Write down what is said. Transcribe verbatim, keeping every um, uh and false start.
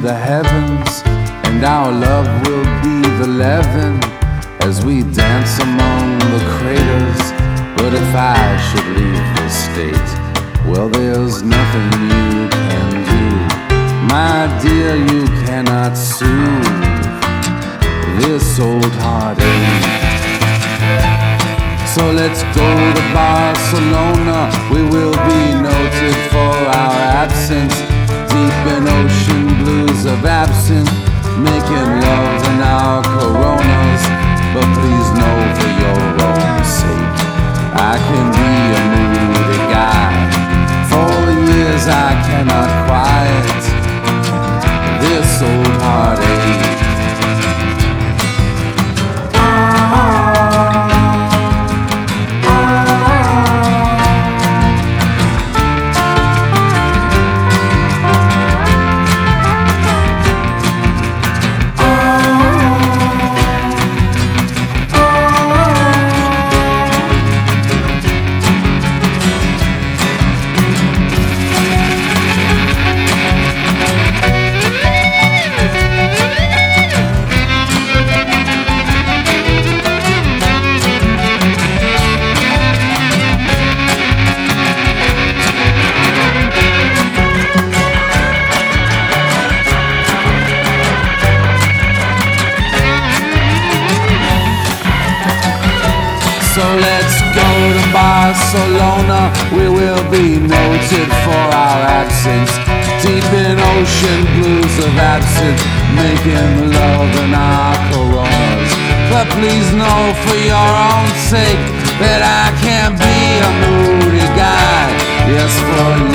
the heavens, and our love will be the leaven as we dance among the craters. But if I should leave this state, well, there's nothing you can do. My dear, you cannot soothe this old heartache. So let's go to Barcelona. We will be noted for our absence, deep in ocean blues of absinthe, making love in our coronas. But please know, for your own sake, I can be a moody guy. For the years I cannot quiet this old heartache. So let's go to Barcelona. We will be noted for our absence, deep in ocean blues of absinthe, making love in our coronas. But please know, for your own sake, that I can't be a moody guy. Yes, for